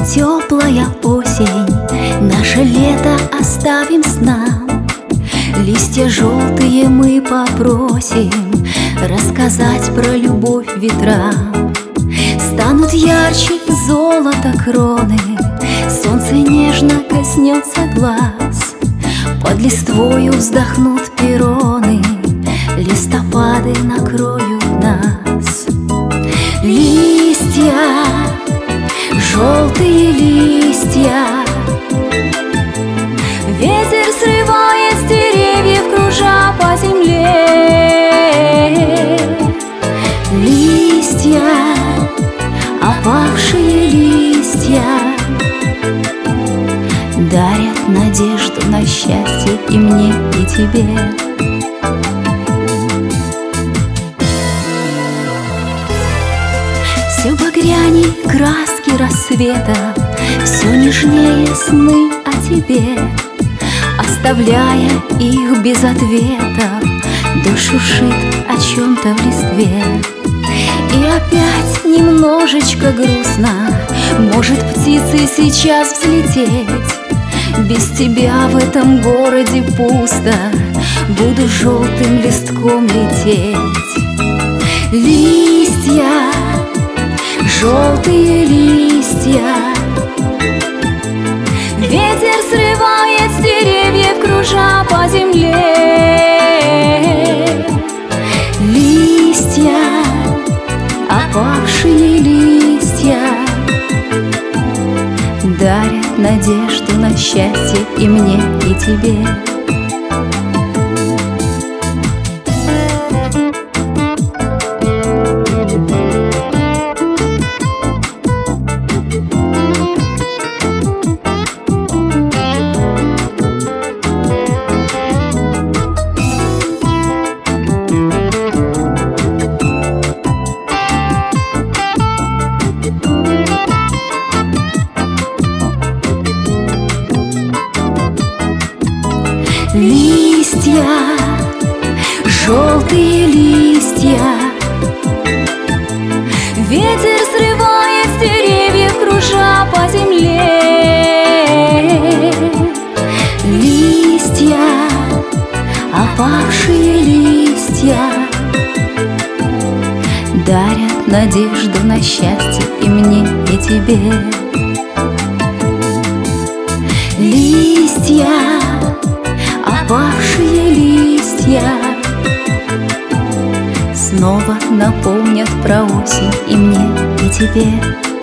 Теплая осень, наше лето оставим с нам. Листья желтые мы попросим рассказать про любовь ветрам. Станут ярче золото кроны, солнце нежно коснется глаз. Под листвою вздохнут перроны, листопады накроют нас. Листья, желтые листья, ветер срывает с деревьев, кружа по земле. Листья, опавшие листья, дарят надежду на счастье и мне, и тебе. Все багряней краски рассвета, все нежнее сны о тебе, оставляя их без ответа, душу шит о чем-то в листве. И опять немножечко грустно, может птицы сейчас взлететь. Без тебя в этом городе пусто, буду желтым листком лететь. Листья, желтые листья, ветер срывает с деревьев, кружа по земле. Листья, опавшие листья, дарят надежду на счастье и мне, и тебе. Листья, желтые листья, ветер срывает с деревьев, кружа по земле. Листья, опавшие листья, дарят надежду на счастье и мне, и тебе. Листья, опавшие листья, снова напомнят про осень и мне, и тебе.